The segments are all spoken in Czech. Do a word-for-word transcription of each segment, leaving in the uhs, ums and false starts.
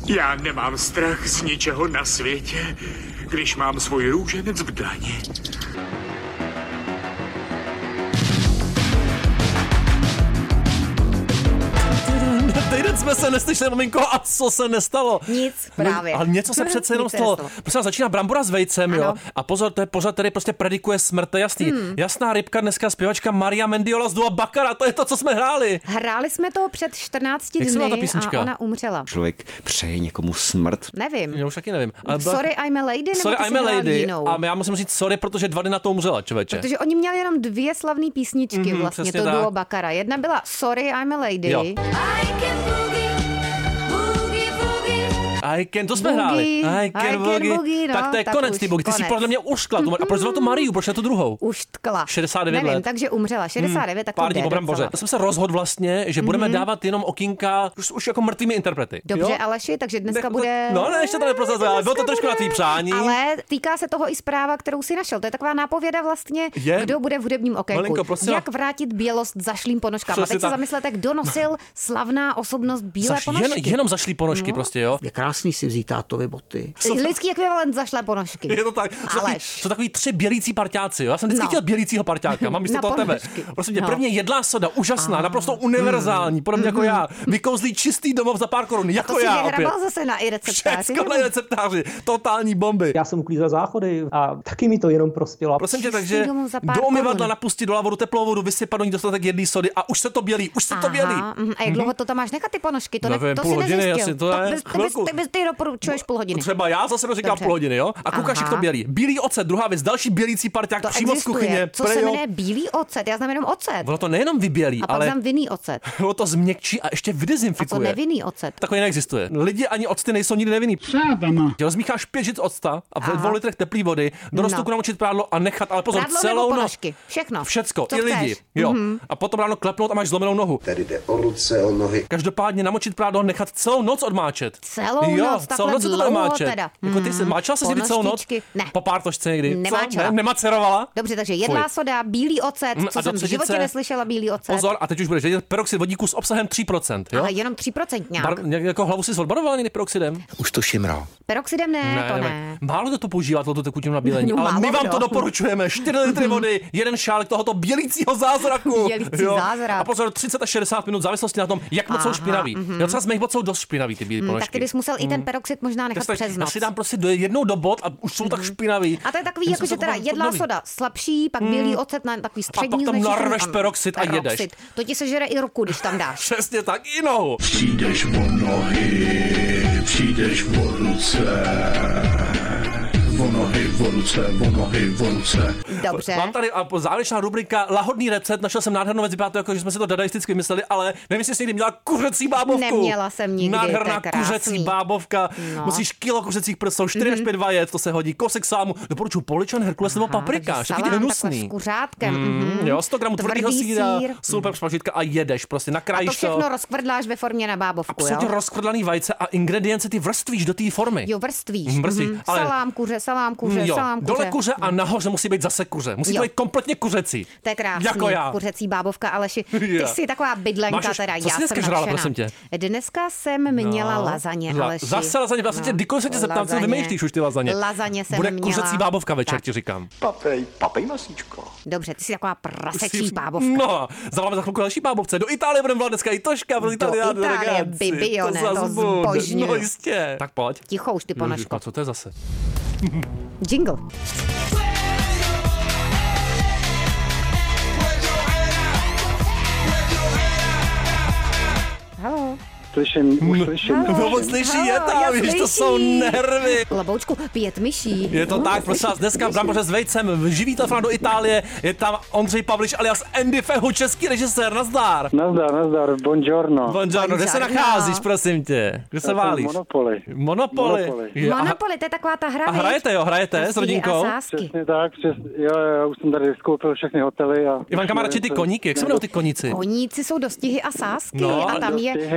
Já nemám strach z ničeho na světě, když mám svůj růženec v dlani. Týden jsme se neslyšeli, maminko, a co se nestalo? Nic, právě. No, ale něco se přece jenom stalo. Prostě začíná Brambora s vejcem, ano. Jo. A pozor, to je pořad, který prostě predikuje smrt, to je jasný. Hmm. Jasná rybka, dneska zpěvačka Maria Mendiola z Dua Baccara, to je to, co jsme hráli. Hráli jsme to před čtrnácti dny a ona umřela. Člověk přeje někomu smrt. Nevím. Já už taky nevím. Ale sorry, I'm a lady, sorry, I'm a lady. A já musím říct sorry, protože dva dny na to umřela, člověče. Protože oni měli jenom dvě slavné písničky, mm-hmm, vlastně to Dua Baccara. Jedna byla Sorry, I'm a lady. Jo. I can, to jsme hráli. I can, I can boogie. boogie no, tak to je tak konec, ty bogy. Ty jsi podle mě uškla. A proč zvala tu Mariu, proč ne tu druhou? Už tkla. šedesát devět Nevím, let. takže umřela. šedesát devět, hmm, tak pár dní po Bramboře. Já jsem se rozhodl vlastně, že budeme mm-hmm. dávat jenom okýnka už, už jako mrtvými interprety. Dobře, jo? Aleši, takže dneska ne, bude... No ne, ještě to neprozrazil, ale bylo to trošku na tvý přání. Ale týká se toho i zpráva, kterou si našel. To je taková nápověda vlastně, je? Kdo bude v hudebním okénku. Malinko, jak vrátit bělost zašlým ponožkám. A teď se zamyslete, kdo nosil slavná osobnost bílé ponožky. Jenom zašlý ponožky prostě, jo. Je krásný si vzít tátovy boty. Lidský ekvivalent zašlé ponožky. Je to tak. Jsou takový tři bělící parťáci, jo. Já jsem vždycky no. chtěl bělícího parťáka. Mám místo toho tebe. Prosím tě, no. prvně jedlá soda, úžasná, ah. naprosto univerzální, podobně mm. jako já. Vykouzlí čistý domov za pár korun, jako to já. To si vyhrabal zase na i receptáři. Všechno na receptáři, totální bomby. Já jsem uklízel záchody a taky mi to jenom prospělo. Prosím tě, takže do umyvadla napustit do lavodu teplou vodu, vysypat do ní dostatek jedlý sody a už se to bělí, už se to bělí. A jak dlouho to tam máš nechat ty ponožky? To, nevím, to půl si hodiny, asi to je. Ty bys ty doporučuješ půl hodiny. Třeba já zase říkám půl hodiny, jo? A koukáš, jak to bělí. Bílý ocet, druhá věc, další bělící parťák přímo z kuchyně. Co se jmenuje bílý ocet? Já znám jenom ocet. Ono to nejenom vybělí, a ale pak znám vinný ocet. Ono to změkčí a ještě vydezinfikuje. A co nevinný ocet? Takový neexistuje. Lidi ani octy nejsou nikdy nevinný. Rozmícháš pět žit octa a v dvou litrech teplé vody do roztoku namočit prádlo a nechat, ale pozor, prádlo celou noc. Všechno. Všecko, i lidi. Jo. Mm-hmm. A potom ráno klepnout a máš zlomenou nohu. Tady jde o ruce, o nohy. Každopádně namočit prádlo, nechat celou noc odmáčet. Celou jo, noc, celou noc to odmáčet. Teda. Jako ty jsi máčela se někdy celou noc? Ne. Po pár tožce někdy. Nemáčela. Ne, nemacerovala? Dobře, takže jedlá soda, bílý ocet, co jsem v životě neslyšela, bílý ocet. Pozor, a teď už budeš vědět, peroxid vodíku s obsahem tři procenta, jo? Ale jenom tři procenta nějak. Bar, jako hlavu si odbarovala někdy peroxidem? Už to šimrá. Peroxidem ne, ne to ne. ne. Málo kdo to používá, toto tekutinu na bílení, no, ale my vám kdo. to doporučujeme. čtyři litry vody, jeden šálek tohoto bělícího zázraku. Bělící zázrak. A pozor, třicet až šedesát minut v závislosti na tom, jak moc jsou špinaví. Mm-hmm. Jo, třeba z mých bod jsou dost špinaví ty bílé ponožky. Tak ty bys musel mm. i ten peroxid možná nechat tak, přes noc. Já si dám prostě do jednou do bod a už jsou mm. tak špinaví. A to je takový, jako že teda jedlá soda slabší, pak bílý ocet na takový střední. A pak tam narveš peroxid a jedeš. To ti sežere i ruku, když tam dáš. Přesně tak, i nohu. Přijdeš po nohy, přijdeš po ruce. O nohy, o ruce, o nohy, o ruce. Dobře. Mám tady a závěrečná rubrika Lahodný recept. Našel jsem nádhernou věc, vypadá to jako, že jsme si to dadaisticky vymysleli, ale nevím, jestli jsi někdy měla kuřecí bábovku. Neměla jsem nikdy. Nádherná kuřecí bábovka. No. Musíš kilo kuřecích prsou, čtyři až pět vajec, to se hodí, kousek sámu. Doporučuji poličan, herkules nebo paprika, všechny hnusný. S kuřátkem. Mm, jo, sto gramů tvrdého síra, super špažitka a jedeš, prostě nakrájíš to. A to všechno rozkvrdláš ve formě na bábovku, absolutně rozkvrdlaný vajce a ingredience ty vrstvíš do té formy. Jo, vrstvíš. vrstvíš. Mm-hmm. Ale... Salám kuře, salám kuře, jo, salám kuře. Dole kuře a nahoře musí být zase kuře. Musí to být kompletně kuřecí. To je krásný. Jako já. Kuřecí bábovka, Aleši. Ty jsi taková bydlenka Máš, teda. Co já jsi dneska jsem žrala, nadšená. prosím tě? Dneska jsem měla no. lazaně, Aleši. Zase lazaně, vlastně tě, kdykoliv se tě zeptám, co vymýšlíš už ty lazaně. Lazaně jsem Bude měla. Bude kuřecí bábovka večer, tak. Ti říkám. Papej, papej masíčko. Dobře, ty jsi taková prasečí bábovka. No, zavoláme za chvilku další bábovce. Do Itálie budeme volat dneska i Toška. Do Itálie, Bibi, ne, to zbožňuju. No jistě. Tak pojď. Ticho už ty ponožko. A co to je zase? Jingle. Halo. Slyším, už slyším. No moc slyší, je tam, víš, to jsou nervy. Laboučku, pět myší. Je to no, tak, prosím vás, dneska v Bramboře s vejcem, živý telefon do Itálie, je tam Ondřej Pavliš alias Andy Fehu, český režisér, nazdar. Nazdar, nazdar, buongiorno. Buongiorno, kde se nacházíš, prosím tě? Kde se válíš? Monopoly. Monopoly. Monopoly. Je, Monopoly, to je taková ta hra, a hrajete, jo, hrajete s rodinkou? Přesně tak, přes, jo, jo, už jsem tady skoupil všechny hotely. A Ivanka má radši ty koníky, jak se jmenují ty koníci? Koníci jsou dostihy a sázky no, a tam je, dostihy, no.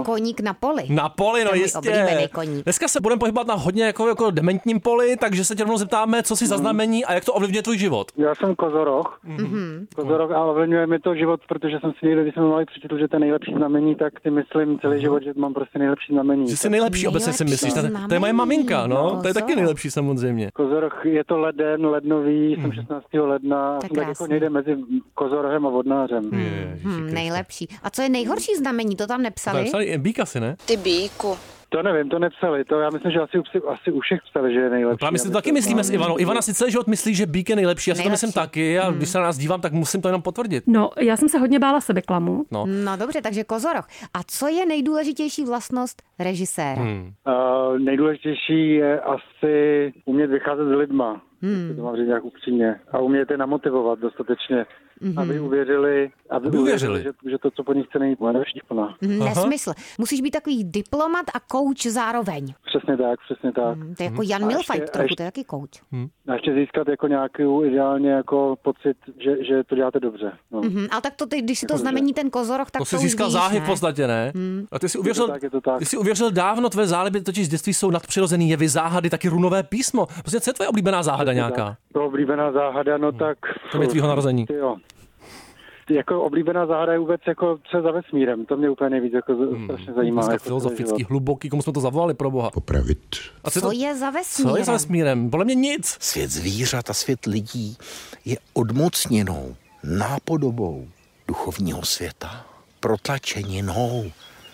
koník na poli. Na poli, no To je můj jistě. oblíbený koník. Dneska se budeme pohybovat na hodně jako, jako dementním poli, takže se tě rovnou zeptáme, co si za znamení a jak to ovlivňuje tvůj život. Já jsem kozoroch. Mm-hmm. Kozoroch a ovlivňuje mi to život, protože jsem si někdy, když jsem malý přečetl, že to je nejlepší znamení, tak si myslím celý život, že mám prostě nejlepší znamení. Že jsi nejlepší, obecně si myslíš. To, to je moje maminka, no. Kozoroch. To je taky nejlepší samozřejmě. Kozoroch je to leden, lednový, jsem šestnáctého ledna, Tak jsem tak jako krásný. někde mezi kozorohem a vodnářem. Hmm, nejlepší. A co je nejhorší znamení? To tam nepsali? Tam psali býka si, ne? Ty bíku. To nevím, to nepsali, to já myslím, že asi, u- asi u všech psali, že je nejlepší. Právě my si to aby taky to- myslíme s Ivanou. Ivana si celý život myslí, že býk je nejlepší. Já si to Nejlepší. myslím taky a když se na nás dívám, tak musím to jenom potvrdit. No, já jsem se hodně bála sebeklamu. No. No dobře, takže kozoroch. A co je nejdůležitější vlastnost režiséra? Hmm. Uh, nejdůležitější je asi umět vycházet s lidma. Hmm. To mám říct nějak upřímně. A umět je namotivovat dostatečně, mm-hmm. aby uvěřili, aby, Aby uvěřili. že, že to, co po nich chce, není štípná. Hmm, nesmysl. Musíš být takový diplomat a kouč zároveň. Přesně tak, přesně tak. Hmm, to je jako Jan A Milfajt ještě- a trochu, ještě- to je taky kouč. A ještě získat jako nějakou ideálně jako pocit, že, že to děláte dobře. No. Hmm, ale tak to ty, když si to znamení ten kozoroch, tak To to, si už získal víš, záhy v ne? podstatě, ne? A ty si uvěřil, tak, je to tak. ty si uvěřil dávno, tvé záliby totiž z dětství jsou nadpřirozený jevy, záhady, taky runové písmo. Prostě co je tvoje oblíbená záhada nějaká? To oblíbená záhada, no tak... To je tvýho narození. Ty jo. Jako oblíbená záhada je vůbec jako co je za vesmírem. To mě úplně nejvíc jako hmm. strašně zajímá. Dneska jako celý filozofický, život. hluboký, komu jsme to zavolali, pro boha. Popravit. A Co je za vesmírem? Co je za vesmírem? Podle mě nic. Svět zvířat a svět lidí je odmocněnou, nápodobou duchovního světa, protlačeninou,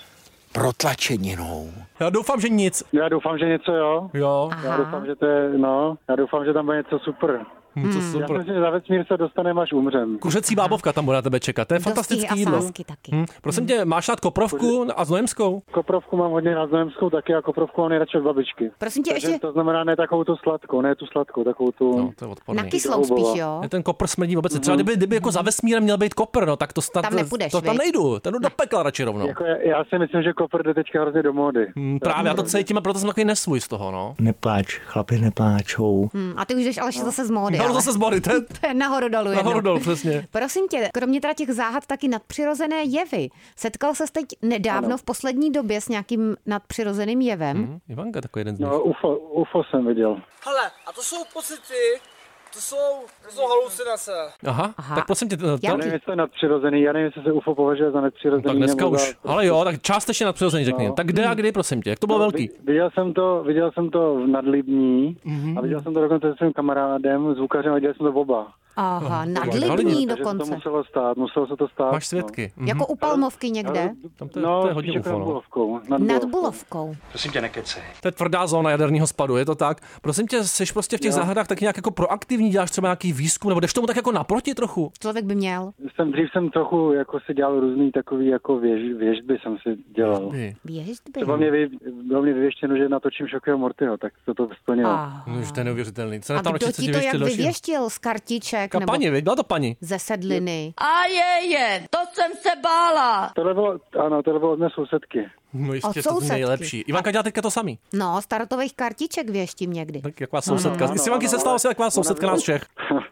protlačeninou. Já doufám, že nic. Já doufám, že něco jo. Jo, Já doufám, že to je, no, já doufám, že tam bude něco super. hm, to Já si super. myslím, že za vesmír se dostaneme, až umřem. Kuřecí bábovka tam bude na tebe čekat, to je Dostihy fantastický a jídlo. sásky taky. Hm, prosím tě, máš rád koprovku a znojemskou? Koprovku mám hodně na Znojemskou taky a koprovku mám nejradši od babičky. Prosím tě, Takže ještě to znamená ne takovou tu sladkou, ne tu sladkou, takovou tu... No, to je odporný. na kyslou spíš, jo? Je ten kopr smrdí vůbec. Třeba kdyby, kdyby jako za vesmírem měl být kopr, no tak to snad, Tam nepůjdeš, to tam viď? nejdu, ten jdu do pekla radši rovnou. Jako já, já si myslím, že kopr jde teďka hrozně do módy. Hm, právě, já to cítím a proto jsem takový nesvůj z toho, no. Nepláč, chlapi nepláčou. Hmm, a ty už jdeš ale zase z módy. No, ale. zase zbory, to je To je nahoru dolů. nahoru jedno. dolů, přesně. Prosím tě, kromě teda těch záhad taky nadpřirozené jevy. Setkal ses teď nedávno Ano. v poslední době s nějakým nadpřirozeným jevem? Hm, Ivanka takový jeden z nich. No, U F O, U F O jsem viděl. Hele, a to jsou pocity, to jsou, to jsou halucinace. Aha, Aha. tak prosím tě, to, Já Já nevím, jestli to je nadpřirozený, já nevím, jestli se U F O považuje za nadpřirozený. tak dneska nebo už. za- Ale jo, tak částečně nadpřirozený řekni. No. Tak kde a kdy, prosím tě, jak to bylo velký? Vi- Viděl jsem to, viděl jsem to v Nadlibní Mhm. a viděl jsem to dokonce se svým kamarádem, zvukařem a viděl jsem to oba. Aha, ale nadlibní Takže to dokonce. muselo stát, muselo se to stát. Máš svědky. Mhm. Jako u Palmovky někde? Tam to je, No, to je hodně spíš ufo, jako nad no. Bulovkou. Nad Nad Bulovkou. Bulovkou. Prosím tě, nekecej. To je tvrdá zóna jaderního spadu, je to tak? Prosím tě, jsi prostě v těch zahradách taky nějak jako proaktivní, děláš třeba nějaký výzkum, nebo jdeš tomu tak jako naproti trochu? Člověk by měl Jsem, dřív jsem trochu jako si dělal různý takový jako věž, věžby jsem si dělal. Ty. věždby. Třeba mě vy, bylo mě vyvěštěno, že natočím Šokyho Mortyho, tak to to splnilo. Aha. No, už to je neuvěřitelný. Co A tam kdo radši, co ti ti to jak věštěl další? vyvěštil z kartiček A nebo paní, viď? Byla to paní. ze sedliny? A je, je, to jsem se bála. Tohle bylo, ano, tohle bylo od mé sousedky. No jistě, Od to je sousedky. nejlepší. Ivanka dělá teďka to samý. No, startových kartiček věštím někdy. Tak jak vás sousedka. ano, Z Ivanky se ano, stala ale- se jak vás sousedka nás všech.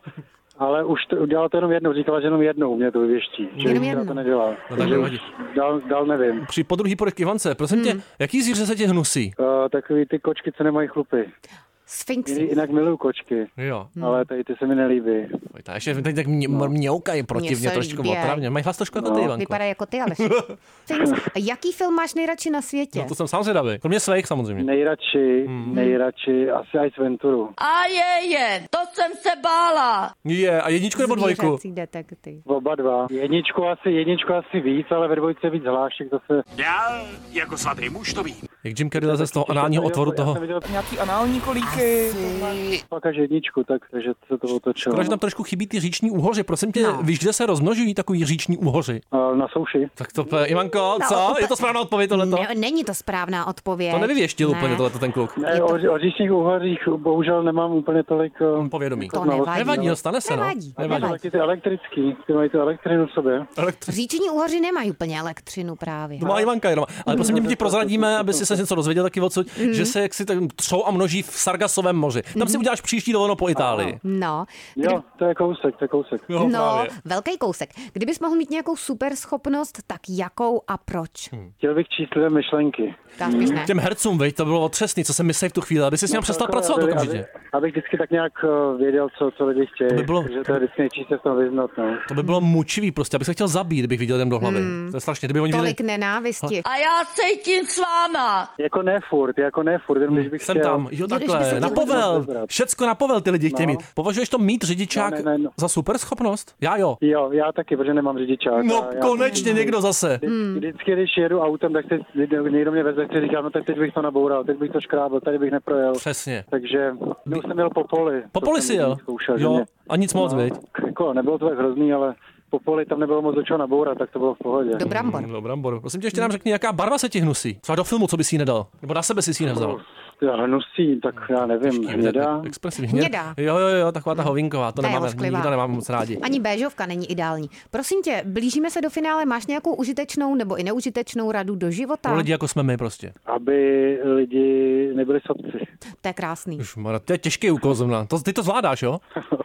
Ale už to, udělala to jenom jednou, říkala, že jenom jednou mě to vyvěští. Že Jenom víc jednou. to nedělá. No tak Takže nevadí. už dál, dál nevím. Při podruhý půjdeš k Ivance. Prosím tě, jaký zvíře se tě hnusí? Uh, takový ty kočky, co nemají chlupy. Sfinxy. Jinak miluju kočky, Jo. ale tady ty se mi nelíbí. Oj, ta ještě teď tak mě, mňoukají protivně, Mně se trošku líbí. otravně. Mají hlas trošku jako ty, Ivanko. Vypadá jako ty, ale Sphinx. A jaký film máš nejradši na světě? No to jsem sám zvědavý. Kromě svých samozřejmě. Nejradši, Hmm. nejradši asi Ice Venturu. A je, je, to jsem se bála. Je, a jedničku nebo dvojku? Zvířecí detektiv. Oba dva. Jedničku asi, jedničku asi víc, ale ve dvojce je víc hlášek zase. Já jako svatý muž to vím. Jak Jim Carrey leze z toho análního otvoru Já toho. jsem viděl Nějaký anální kolíky. pak až jedničku, tak, takže se to otočilo. Škoda, že tam trošku chybí ty říční úhoři. Prosím tě, No. víš, kde se rozmnožují takový říční úhoři? A na souši. Tak to, Ivanko, co? úplně- Je to správná odpověď tohleto? Ne, není to správná odpověď. To nevyvěštil Ne. úplně tohleto ten kluk. Ne, o, o říčních úhořích bohužel nemám úplně tolik eh, Povědomí. To znalostí. nevadí. Nevadí, no, stane se, no. Nevadí, Nevadí. nevadí. Taky ty elektrický, ty mají tu elektřinu v sobě. Elektři- Říční úhoři nemají úplně elektřinu právě. To má Ivanka jenom. Ale prosím tě, my ti prozradíme, aby si jsem se něco dozvěděl taky odsud, mm. že se jaksi tak třou a množí v Sargasovém moři. Tam si uděláš příští dovolenou po Itálii. No. Kdy... Jo, to je kousek, to je kousek. Jo, no, právě. velký kousek. Kdybys mohl mít nějakou super schopnost, tak jakou a proč? Hmm. Chtěl bych číslivé myšlenky. Tak bys ne. Těm hercům, veď, to bylo otřesný, co se myslí v tu chvíli, aby si s ním no, přestal pracovat aby, okamžitě. Aby, abych vždycky tak nějak věděl, co, co lidi chtějí. To by bylo, že to je vždycky nejčí se v tom vyznat, no. To by bylo mučivý prostě, abych se chtěl zabít, kdybych viděl jdem do hlavy. Hmm. To je strašně, kdyby oni Tolik viděli... nenávisti. A já cítím s váma. Jako ne furt, jako ne furt, jenom když bych Jsem chtěl... tam, jo takhle, na povel, všecko na povel ty lidi chtějí no. mít. Považuješ to mít řidičák no, ne, ne, no. za super schopnost? Já jo. Jo, já taky, protože nemám řidičák. No já konečně to... někdo zase. Hmm. Vždycky, když jedu autem, tak si někdo mě veze, tak říkám, no tak teď bych to naboural, teď bych to škrábil, tady bych neprojel. Přesně. Takže no, jsem měl po poli. Po poli si jel? Zkoušel, jo, mě... a nic moc, no, viď? Jako, nebylo to tak hrozný, ale po poli tam nebylo moc do čeho nabourat, tak to bylo v pohodě. Do brambor. Do brambor. Prosím tě, ještě nám řekni, jaká barva se ti hnusí? Třeba do filmu, co bys jí nedal? Nebo na sebe si ji nevzal? Já hnusí, tak já nevím, hnědá. Expresivní hnědá. Jo, jo, jo, taková ta hovinková, to ta nemáme, nikdo nemáme moc rádi. Ani béžovka není ideální. Prosím tě, blížíme se do finále, máš nějakou užitečnou nebo i neužitečnou radu do života? Pro lidi, jako jsme my prostě. Aby lidi nebyli sobci. To je krásný. Už, Mara, to je těžký úkol zrovna. To, ty to zvládáš, jo?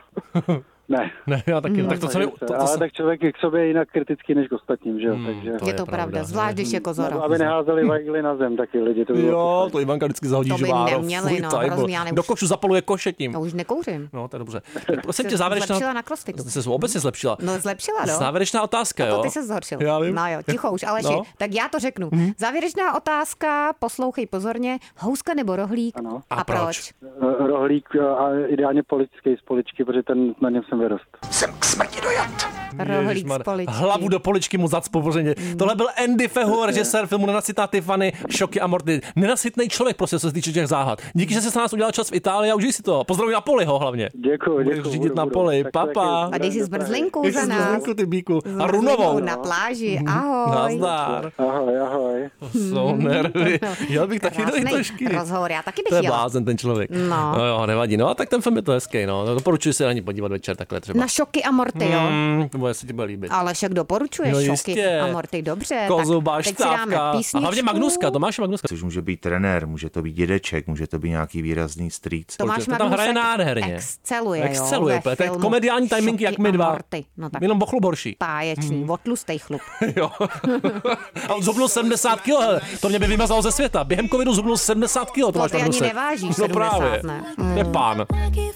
Ne. Ne, já taky. Mm. Tak to, co mi, to, to, ale to, tak člověk je k sobě jinak kritický než k ostatním, že jo? Hmm, Takže... To je, je to pravda, pravda. Zvlášť, když je kozora. No, aby neházeli vajgly na zem, taky lidi. To by jo, to Ivanka vždycky zahodí žváro. To by žváro. neměli, no, hrozně, já do košu zapaluje koše tím. No už nekouřím. No, to je dobře. Prosím tě, závěrečná... Zlepšila na crossfitu. Jsi se obecně zlepšila. No zlepšila, no. Závěrečná otázka, jo? To ty se zhoršil. Já vím. No jo, ticho už, Aleši. No. Tak já to řeknu. Hmm. Závěrečná otázka, poslouchej pozorně. Houska nebo rohlík? Ano. A, a proč? proč? Rohlík a ideálně poličský z poličky, protože ten na něm jsem vyrost. Jsem k smrti dojat. Rohlík z poličky. Hlavu do poličky mu zac povořeně. Mm. Tohle byl Andy Fehur, režisér filmu Nenasytná Tiffany, Šoky a Morty. Nenasytný člověk, prostě, co se týče těch záhad. Díky, že jsi se nás udělal čas v Itálii a užij si to. Pozdravuj na Poliho hlavně. Děkuji, děkuji. Řídit na Poli, papa. A dej si zmrzlinku za nás. Zmrzlinku, ty bíku. A runovou. Na pláži, ahoj. Nazdar. Ahoj, ahoj. To jsou nervy. Jel bych taky do Itošky. Rozhovor, já taky bych jela. To je jela. blázen ten člověk. No. No jo, nevadí. No a tak ten film je to hezký, no. Doporučuji se na ní podívat večer takhle třeba. Na Šoky a Morty, jo. Hmm, to bude se ti bude líbit. Ale však doporučuje no, Šoky jistě. a Morty, dobře. Kozuba, tak teď si dáme písničku. A hlavně Magnuska, Tomáš Magnuska. Což může být trenér, může to být dědeček, může to být nějaký výrazný strýc. Tomáš tam hraje nádherně. Exceluje, Exceluje, jo, to je komediální timing jak my dva. No, tak jenom bochlup horší. Páječný, hmm. otlustej chlup. Jo. A on zubnul sedmdesát kilo, hele. To mě by vymazalo ze světa. Během covidu zubnul sedmdesát kilo, Tomáš Magnusek. To ty ani nevážíš, no právě. Ne. Mm. Je pán.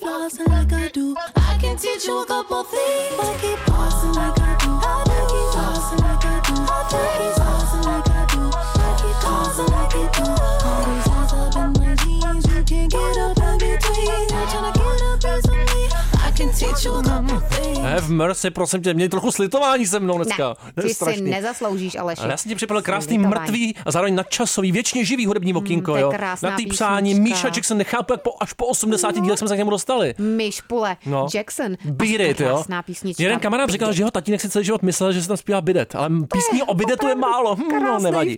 Have mercy, prosím tě, měj trochu slitování se mnou dneska. Ne, ty si nezasloužíš, Aleši. Ale já jsem ti připadl krásný, mrtvý a zároveň nadčasový, věčně živý hudební okýnko, mm, jo. Na tý přání Míša Jackson, nechápu, jak po, až po osmdesáti dílech jsme se k němu dostali. Myšpule no. Jackson. Beat it, jo. Jeden kamarád říkal, že jeho tatínek si celý život myslel, že se tam zpívá bidet, ale písní o bidetu je málo. Hm, no, nevadí.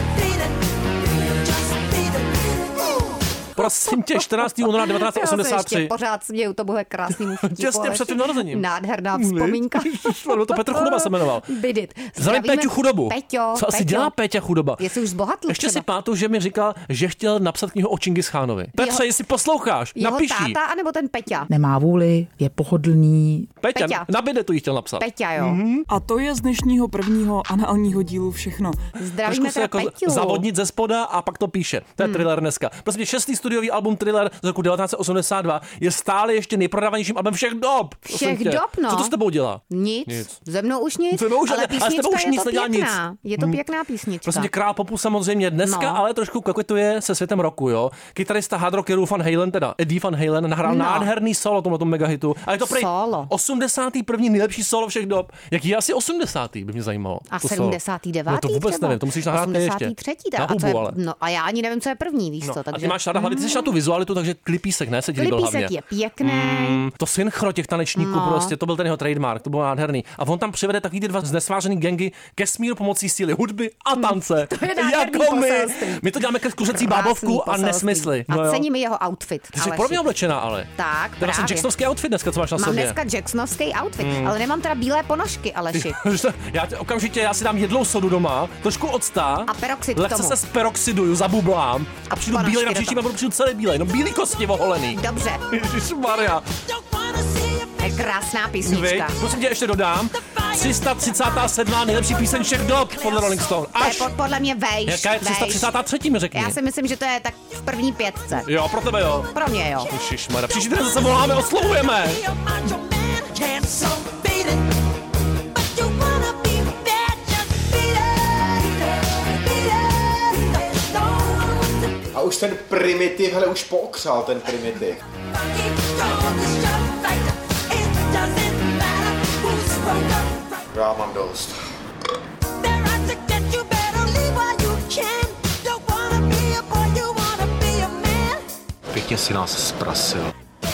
Prosím tě, čtrnáctého února devatenáct set osmdesát tři. Já se ještě pořád směju, to bude krásný vtipu. Těsně před tím narozením. Nádherná vzpomínka. To Petr Chudoba se jmenoval. Bidit. Zdravím Péťu Chudobu. Peťo, Co asi Peťo. dělá Péťa Chudoba? Jestli už zbohatl Ještě třeba. si pamatuju, že mi říkal, že chtěl napsat knihu o Čingischánovi. Petře, jestli posloucháš, jeho napiš jí. Jeho táta, anebo ten Peťa? Nemá vůli, je pohodlný. Peťa, Peťa. na bidetu jí chtěl napsat. Peťa, jo. Mm-hmm. A to je z dnešního prvního análního dílu všechno. Zdravíme se jako Peťu. zavodnit ze spoda a pak to píše. To je hmm. Thriller dneska. Prostě šestý studiový album Thriller z roku devatenáct set osmdesát dva je stále ještě nejprodávanějším album všech dob. Všech dob, no. Co to s tebou dělá? Nic. nic. Ze mnou už nic. Mnou už, ale ale písnička s tebou už je nic to nedělá pěkná. nic. Je to pěkná písnička. Prostě tě král popu samozřejmě dneska, no. ale trošku koketuje se světem roku, jo. Kytarista hard rockerů Van Halen, teda Eddie Van Halen, nahrál no. nádherný solo tomhle tom megahitu. A je to prej osmdesátý první nejlepší solo všech dob. Jaký je asi osmdesátý by mě zajímalo. A sedmdesátý devátý No to vůbec třeba. nevím, to musíš nahrát ještě. osmdesátý třetí Na hubu, ale. No a já ani nevím, co je první, víš no. co. Takže... A ty máš ráda hlavně ty jsi na tu vizualitu, takže klipísek, ne? Se ti líbil hlavně. Klipísek je pěkný. Mm, to synchro těch tanečníků no. prostě, to byl ten jeho trademark, to bylo nádherný. A on tam přivede takový ty dva znesvářený gangy ke smíru pomocí síly hudby a tance. To je nádherný jako my. poselství. My to děláme ke kuřecí bábovku a nesmysly. A no cením jeho outfit. Ty jsi podobně oblečená, ale. Tak, to je vlastně Jacksonovský outfit dneska, co máš na mám sobě. Mám dneska Jacksonovský outfit, mm. ale nemám teda bílé ponožky, Aleši. já t- okamžitě, já si dám jedlou sodu doma, trošku octa. A peroxid lehce se speroxiduju, zabublám a přijdu bílej na příští a budu přijdu celý bílej. No bílý kosti oholený. Dobře. Ježišmarja. To je krásná písnička. Prosím tě, ještě dodám. tři sta třicátá sedmá nejlepší píseň všech dob podle Rolling Stone. Až. To je podle mě vejš. Jaká je tři sta třicátá třetí mi řekni. Já si myslím, že to je tak v první pětce. Jo, pro tebe jo. Pro mě jo. Ježišmarja. Příští týden zase voláme, oslovujeme. A už ten primitiv, hele, už pookřál ten primitiv. Já mám dost. Pěkně si nás zprasil.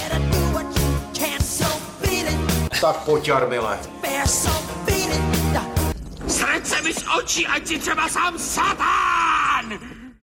Tak pojď, Jarmile. Sraď se mi z očí, ať si třeba sám satán!